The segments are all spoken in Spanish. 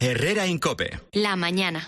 Herrera en COPE. La mañana.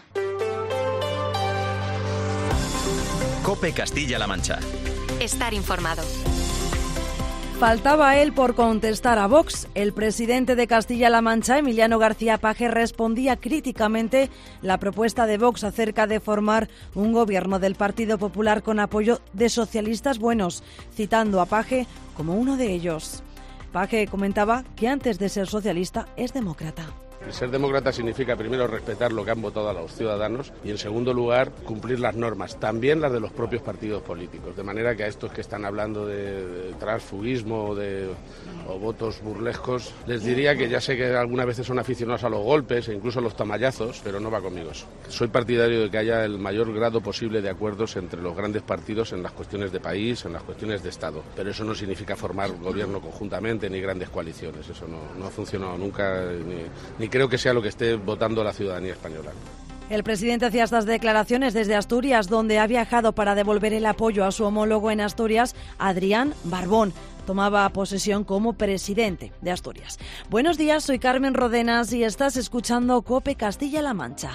COPE Castilla-La Mancha. Estar informado. Faltaba él por contestar a Vox. El presidente de Castilla-La Mancha, Emiliano García Paje, respondía críticamente la propuesta de Vox acerca de formar un gobierno del Partido Popular con apoyo de socialistas buenos, citando a Paje como uno de ellos. Paje comentaba que antes de ser socialista es demócrata. Ser demócrata significa primero respetar lo que han votado a los ciudadanos y en segundo lugar cumplir las normas, también las de los propios partidos políticos, de manera que a estos que están hablando de transfugismo o votos burlescos, les diría que ya sé que algunas veces son aficionados a los golpes e incluso a los tamallazos, pero no va conmigo eso. Soy partidario de que haya el mayor grado posible de acuerdos entre los grandes partidos en las cuestiones de país, en las cuestiones de Estado, pero eso no significa formar gobierno conjuntamente ni grandes coaliciones, eso no ha funcionado nunca ni creo que sea lo que esté votando la ciudadanía española. El presidente hacía estas declaraciones desde Asturias, donde ha viajado para devolver el apoyo a su homólogo en Asturias, Adrián Barbón. Tomaba posesión como presidente de Asturias. Buenos días, soy Carmen Rodenas y estás escuchando COPE Castilla-La Mancha.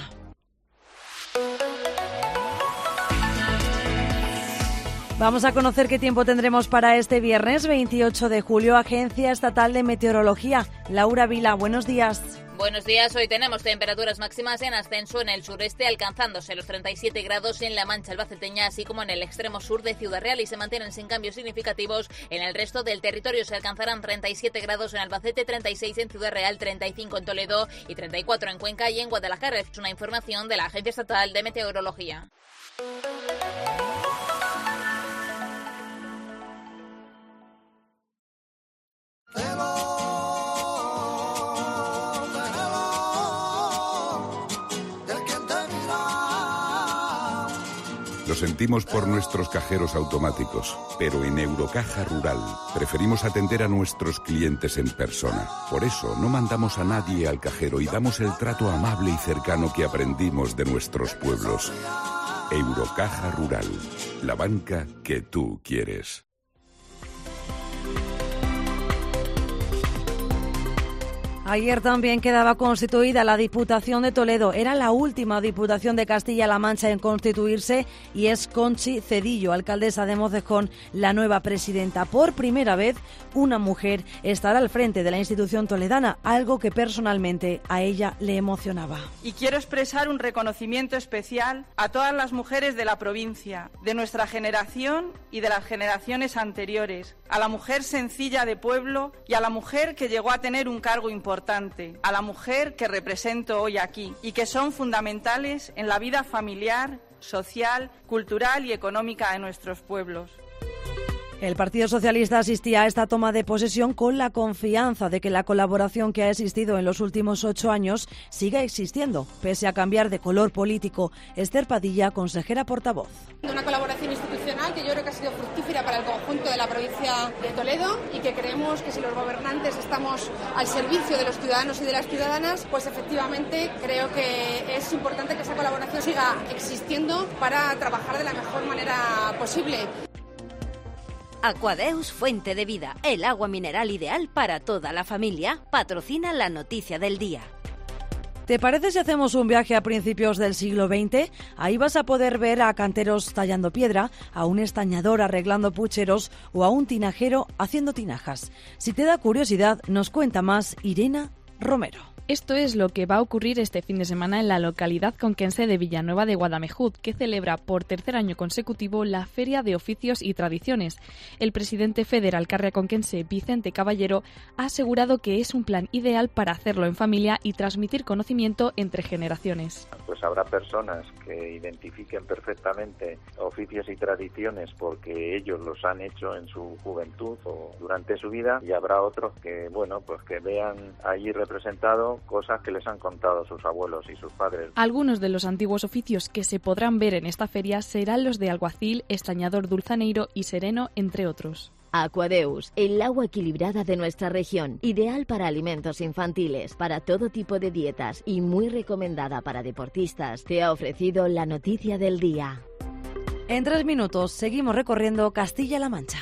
Vamos a conocer qué tiempo tendremos para este viernes 28 de julio. Agencia Estatal de Meteorología. Laura Vila, buenos días. Buenos días, hoy tenemos temperaturas máximas en ascenso en el sureste, alcanzándose los 37 grados en la Mancha albaceteña, así como en el extremo sur de Ciudad Real, y se mantienen sin cambios significativos en el resto del territorio. Se alcanzarán 37 grados en Albacete, 36 en Ciudad Real, 35 en Toledo y 34 en Cuenca y en Guadalajara. Es una información de la Agencia Estatal de Meteorología. Lo sentimos por nuestros cajeros automáticos, pero en Eurocaja Rural preferimos atender a nuestros clientes en persona. Por eso no mandamos a nadie al cajero y damos el trato amable y cercano que aprendimos de nuestros pueblos. Eurocaja Rural, la banca que tú quieres. Ayer también quedaba constituida la Diputación de Toledo. Era la última Diputación de Castilla-La Mancha en constituirse y es Conchi Cedillo, alcaldesa de Mocejón, la nueva presidenta. Por primera vez, una mujer estará al frente de la institución toledana, algo que personalmente a ella le emocionaba. Y quiero expresar un reconocimiento especial a todas las mujeres de la provincia, de nuestra generación y de las generaciones anteriores, a la mujer sencilla de pueblo y a la mujer que llegó a tener un cargo importante, a la mujer que represento hoy aquí y que son fundamentales en la vida familiar, social, cultural y económica de nuestros pueblos. El Partido Socialista asistía a esta toma de posesión con la confianza de que la colaboración que ha existido en los últimos 8 años siga existiendo, pese a cambiar de color político. Esther Padilla, consejera portavoz. Una colaboración institucional que yo creo que ha sido fructífera para el conjunto de la provincia de Toledo y que creemos que si los gobernantes estamos al servicio de los ciudadanos y de las ciudadanas, pues efectivamente creo que es importante que esa colaboración siga existiendo para trabajar de la mejor manera posible. Aquadeus, fuente de vida, el agua mineral ideal para toda la familia, patrocina la noticia del día. ¿Te parece si hacemos un viaje a principios del siglo XX? Ahí vas a poder ver a canteros tallando piedra, a un estañador arreglando pucheros o a un tinajero haciendo tinajas. Si te da curiosidad, nos cuenta más Irene Romero. Esto es lo que va a ocurrir este fin de semana en la localidad conquense de Villanueva de Guadamejut, que celebra por tercer año consecutivo la Feria de Oficios y Tradiciones. El presidente federal carriaconquense, Vicente Caballero, ha asegurado que es un plan ideal para hacerlo en familia y transmitir conocimiento entre generaciones. Pues habrá personas que identifiquen perfectamente oficios y tradiciones porque ellos los han hecho en su juventud o durante su vida, y habrá otros que, bueno, pues que vean allí representado cosas que les han contado sus abuelos y sus padres. Algunos de los antiguos oficios que se podrán ver en esta feria serán los de alguacil, estañador, dulzaneiro y sereno, entre otros. Aquadeus, el agua equilibrada de nuestra región, ideal para alimentos infantiles, para todo tipo de dietas y muy recomendada para deportistas, te ha ofrecido la noticia del día. En 3 minutos seguimos recorriendo Castilla-La Mancha.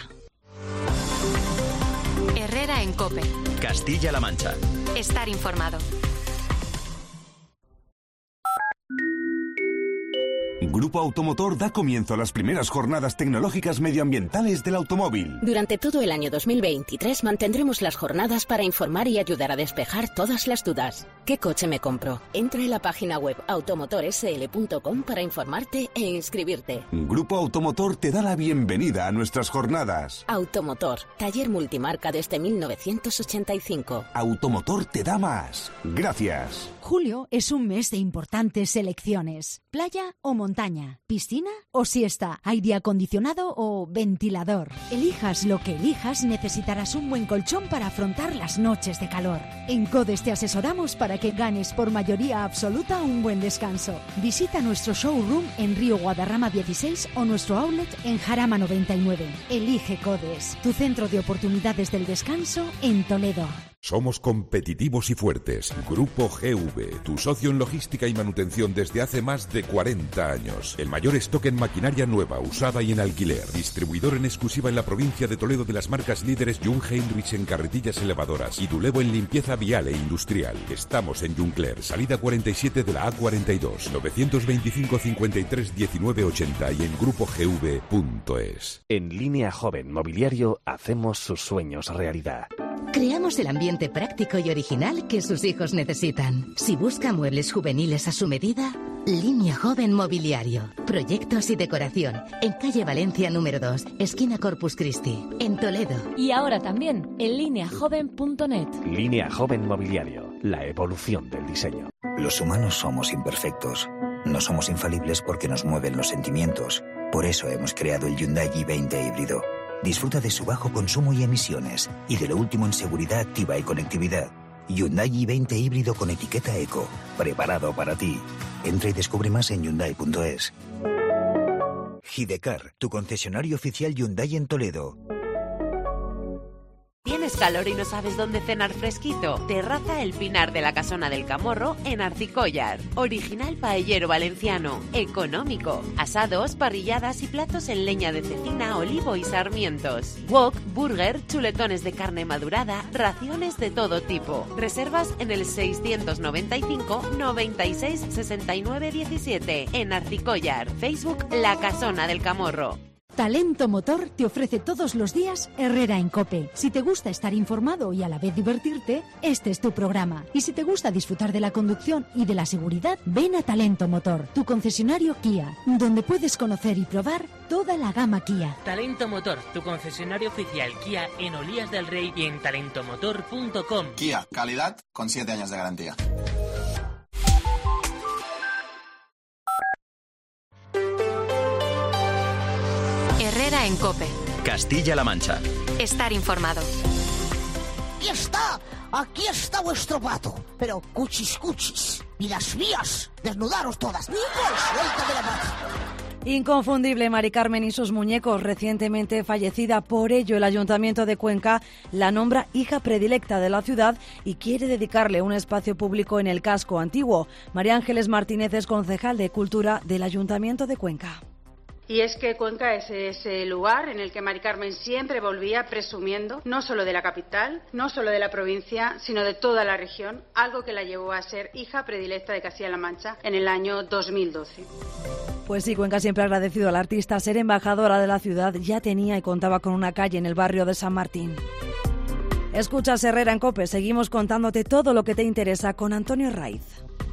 Herrera en COPE. Castilla-La Mancha. Estar informado. Grupo Automotor da comienzo a las primeras jornadas tecnológicas medioambientales del automóvil. Durante todo el año 2023 mantendremos las jornadas para informar y ayudar a despejar todas las dudas. ¿Qué coche me compro? Entra en la página web automotorsl.com para informarte e inscribirte. Grupo Automotor te da la bienvenida a nuestras jornadas. Automotor, taller multimarca desde 1985. Automotor te da más. Gracias. Julio es un mes de importantes elecciones. Playa o montaña, piscina o siesta, aire acondicionado o ventilador. Elijas lo que elijas, necesitarás un buen colchón para afrontar las noches de calor. En Codes te asesoramos para que ganes por mayoría absoluta un buen descanso. Visita nuestro showroom en Río Guadarrama 16 o nuestro outlet en Jarama 99. Elige Codes, tu centro de oportunidades del descanso en Toledo. Somos competitivos y fuertes. Grupo GV, tu socio en logística y manutención desde hace más de 40 años. El mayor stock en maquinaria nueva, usada y en alquiler. Distribuidor en exclusiva en la provincia de Toledo de las marcas líderes Jung Heinrich en carretillas elevadoras y Dulevo en limpieza vial e industrial. Estamos en Juncler, salida 47 de la A42, 925 53 19 80 y en grupogv.es. En Línea Joven Mobiliario hacemos sus sueños realidad. Creamos el ambiente práctico y original que sus hijos necesitan. Si busca muebles juveniles a su medida, Línea Joven Mobiliario. Proyectos y decoración. En calle Valencia número 2, esquina Corpus Christi, en Toledo. Y ahora también en lineajoven.net. Línea Joven Mobiliario. La evolución del diseño. Los humanos somos imperfectos. No somos infalibles porque nos mueven los sentimientos. Por eso hemos creado el Hyundai i20 híbrido. Disfruta de su bajo consumo y emisiones y de lo último en seguridad activa y conectividad. Hyundai i20 híbrido con etiqueta Eco, preparado para ti. Entra y descubre más en Hyundai.es. Hidecar, tu concesionario oficial Hyundai en Toledo. ¿Tienes calor y no sabes dónde cenar fresquito? Terraza El Pinar de la Casona del Camorro en Arcicollar. Original paellero valenciano, económico. Asados, parrilladas y platos en leña de cecina, olivo y sarmientos. Wok, burger, chuletones de carne madurada, raciones de todo tipo. Reservas en el 695 96 69 17 en Arcicollar. Facebook La Casona del Camorro. Talento Motor te ofrece todos los días Herrera en COPE. Si te gusta estar informado y a la vez divertirte, este es tu programa. Y si te gusta disfrutar de la conducción y de la seguridad, ven a Talento Motor, tu concesionario Kia, donde puedes conocer y probar toda la gama Kia. Talento Motor, tu concesionario oficial Kia en Olías del Rey y en talentomotor.com. Kia, calidad con 7 años de garantía. Herrera en COPE. Castilla-La Mancha. Estar informado. Aquí está vuestro pato. Pero cuchis, y las mías, desnudaros todas. Nicole, suéltame la pata. Inconfundible Mari Carmen y sus muñecos, recientemente fallecida. Por ello, el Ayuntamiento de Cuenca la nombra hija predilecta de la ciudad y quiere dedicarle un espacio público en el casco antiguo. María Ángeles Martínez es concejal de Cultura del Ayuntamiento de Cuenca. Y es que Cuenca es ese lugar en el que Mari Carmen siempre volvía presumiendo, no solo de la capital, no solo de la provincia, sino de toda la región, algo que la llevó a ser hija predilecta de Castilla-La Mancha en el año 2012. Pues sí, Cuenca siempre ha agradecido al artista ser embajadora de la ciudad. Ya tenía y contaba con una calle en el barrio de San Martín. Escuchas Herrera en COPE, seguimos contándote todo lo que te interesa con Antonio Raiz.